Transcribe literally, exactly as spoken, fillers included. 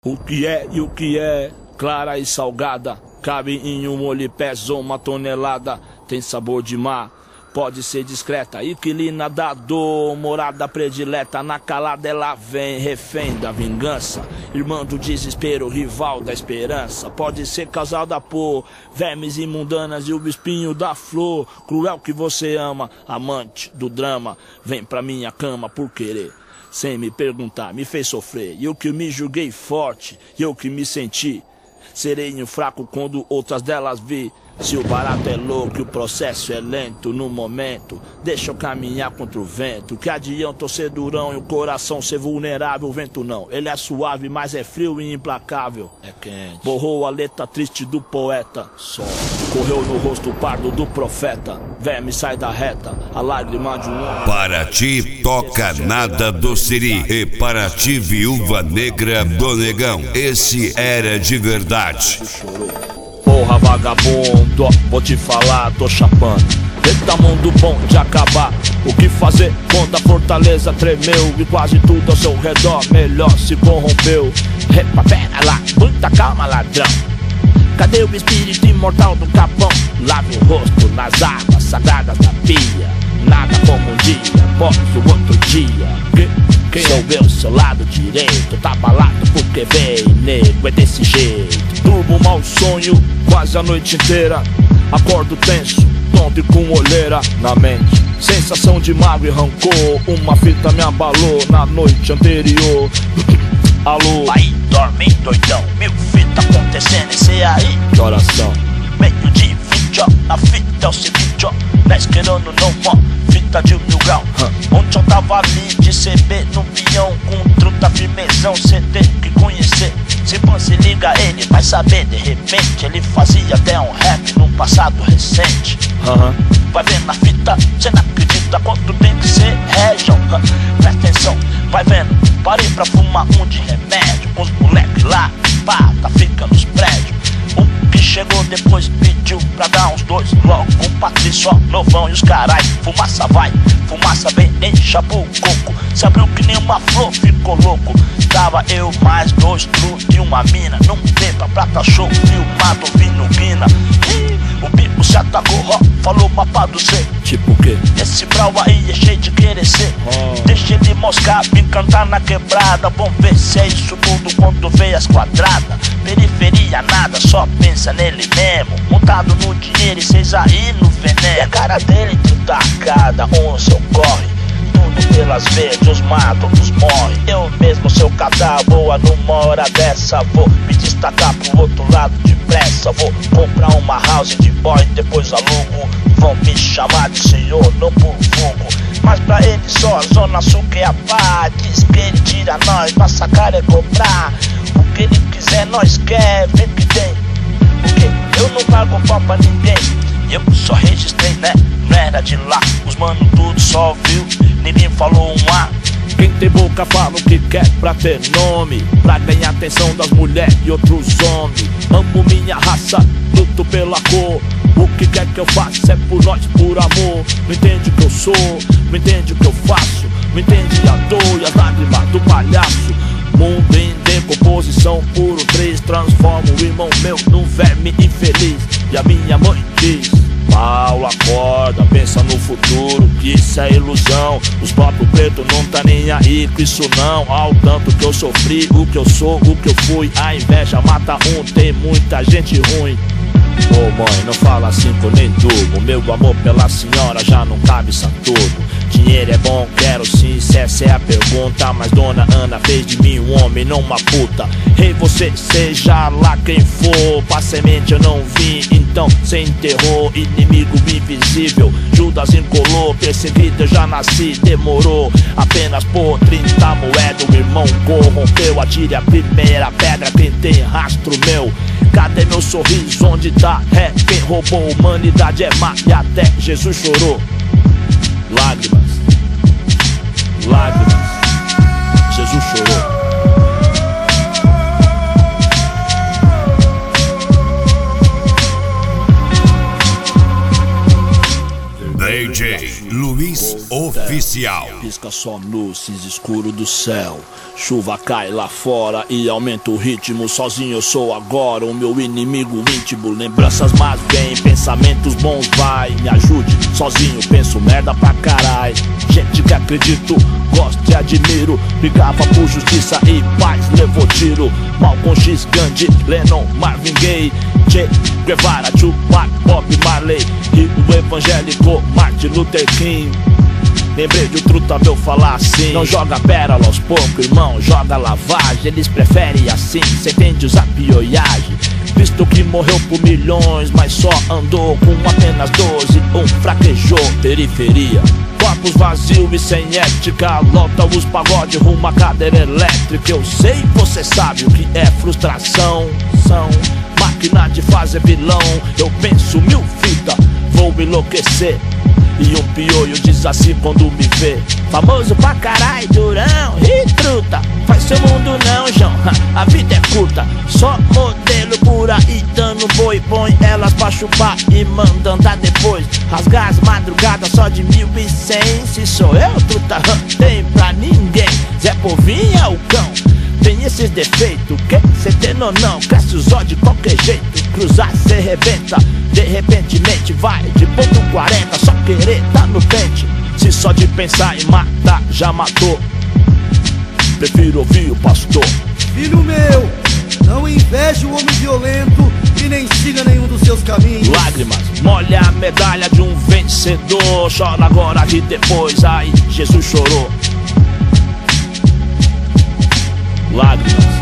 O que é e o que é, clara e salgada, cabe em um molho e pesa uma tonelada, tem sabor de mar, pode ser discreta, inquilina da dor, morada predileta, na calada ela vem, refém da vingança, irmã do desespero, rival da esperança, pode ser causada por vermes imundanas e o espinho da flor, cruel que você ama, amante do drama, vem pra minha cama por querer. Sem me perguntar, me fez sofrer. E eu que me julguei forte, e eu que me senti sereno fraco quando outras delas vi. Se o barato é louco e o processo é lento no momento, deixa eu caminhar contra o vento. Que adianta eu ser durão e o coração ser vulnerável? O vento não, ele é suave, mas é frio e implacável. É quente. Borrou a letra triste do poeta, só correu no rosto pardo do profeta. Verme sai da reta, a lágrima de um homem. Para ti toca nada do Siri, e para ti viúva negra do negão, esse era de verdade. Porra vagabundo, vou te falar, tô chapando. Eita mundo bom de acabar. O que fazer quando a fortaleza tremeu e quase tudo ao seu redor melhor se corrompeu? Epa, pera lá, muita calma ladrão. Cadê o espírito imortal do capão? Lave o rosto nas águas sagradas da pia. Nada como um dia, após o outro dia. Quem sou eu, seu lado direito? Tá balado porque vem, nego, é desse jeito. Durmo mau sonho quase a noite inteira. Acordo tenso, tonto e com olheira na mente. Sensação de mágoa e rancor. Uma fita me abalou na noite anterior. Alô? Aí, dorme doidão. Mil fita acontecendo, esse aí. Que oração? Meio de vinte, ó. A fita é o seguinte, ó. Dez querendo não, ó. Fita de mil grau. Huh. Ontem eu tava ali de C B no peão. Com truta firmezão, cê tem que conhecer. Se você liga ele, vai saber. De repente ele fazia até um rap num passado recente. Uhum. Vai vendo na fita, cê não acredita quanto tem que ser région. Presta atenção, vai vendo. Parei pra fumar um de remédio. Os moleques lá, pá, tá ficando nos prédios. O que chegou depois pediu pra dar uns dois. Logo com o Patrício, ó, novão e os carai. Fumaça vai, fumaça vem, encha o coco. Se abriu que nem uma flor, ficou louco. Tava eu mais dois truques e uma mina. Não beba prata show, filmado, vindo guina. O bico se atacou, ó, falou mapa do C. Tipo o quê? Esse brau aí é cheio de querer ser. oh. Deixa ele moscar, vim cantar na quebrada. Vamos ver se é isso tudo quando vê as quadradas. Periferia nada, só pensa nele mesmo. Montado no dinheiro e cês aí no veneno. E a cara dele tudo cada um seu corre. Tudo pelas vezes, os matam, os morrem. Eu mesmo, seu cadáver, boa numa hora dessa. Vou me destacar pro outro lado depressa. Vou comprar uma house de boy, depois alugo. Vão me chamar de senhor, não por fogo. Mas pra ele só a zona sul que é a paz. Diz que ele tira nós, nossa cara é cobrar. O que ele quiser nós quer, vê que tem. Porque eu não pago pau pra ninguém. Eu só registrei, né? Não era de lá. Os mano tudo só viu, ninguém falou um A. Quem tem boca fala o que quer pra ter nome, pra ganhar atenção das mulheres e outros homens. Amo minha raça, luto pela cor. O que quer que eu faça é por nós, por amor. Não entende o que eu sou, não entende o que eu faço. Não entende a dor e as lágrimas do palhaço. Mundo em decomposição, puro três. Transforma o irmão meu num verme infeliz. E a minha mãe diz: Paulo, acorda, pensa no futuro, que isso é ilusão. Os próprios pretos não tá nem aí com isso não. Ao tanto que eu sofri, o que eu sou, o que eu fui. A inveja mata um, tem muita gente ruim. Ô oh, mãe, não fala assim que eu nem durmo. Meu amor pela senhora já não cabe Saturno. Dinheiro é bom, quero sim, se essa é a pergunta. Mas dona Ana fez de mim um homem, não uma puta. Ei, você, seja lá quem for, pra semente eu não vim, então cê enterrou. Inimigo invisível, Judas encolou. Perseguido eu já nasci, demorou apenas por trinta moedas. O irmão corrompeu, atire a primeira pedra quem tem rastro meu. Cadê meu sorriso, onde tá? É, quem roubou a humanidade é má e até Jesus chorou. Lágrimas, lágrimas, Jesus chorou. D J Luiz Oficial. oficial. Pisca só no cinza escuro do céu. Chuva cai lá fora e aumenta o ritmo. Sozinho eu sou agora o meu inimigo íntimo. Lembranças más vêm, pensamentos bons vai. Me ajude, sozinho penso merda pra carai. Gente que acredito, gosto e admiro. Brigava por justiça e paz, levou tiro. Malcolm X, Gandhi, Lennon, Marvin Gaye, Che Guevara, Tupac, Bob Marley e o evangélico Martin Luther King. Lembrei de um truta meu falar assim: não joga pérola aos poucos, irmão, joga lavagem. Eles preferem assim, cê entende usar pioiagem. Cristo que morreu por milhões, mas só andou com apenas doze, um fraquejou. Periferia, corpos vazios e sem ética. Lota os pagode rumo à cadeira elétrica. Eu sei, você sabe o que é frustração. São máquina de fazer vilão. Eu penso mil fitas, vou enlouquecer. E um pioio diz assim quando me vê: famoso pra carai, durão e truta. Faz seu mundo não, João, a vida é curta. Só modelo por aí dando boi. Põe elas pra chupar e manda andar depois. Rasgar as madrugadas só de mil e cem. Se sou eu, truta, tem pra ninguém. Zé Povinho é o cão, tem esses defeitos, que cê tem ou não? Cresce os olhos de qualquer jeito. Cruzar cê rebenta, de repentemente vai de ponto quarenta. Só querer tá no pente. Se só de pensar em matar já matou, prefiro ouvir o pastor. Filho meu, não inveje o homem violento e nem siga nenhum dos seus caminhos. Lágrimas, molha a medalha de um vencedor. Chora agora e depois, ai, Jesus chorou. Lágrimas.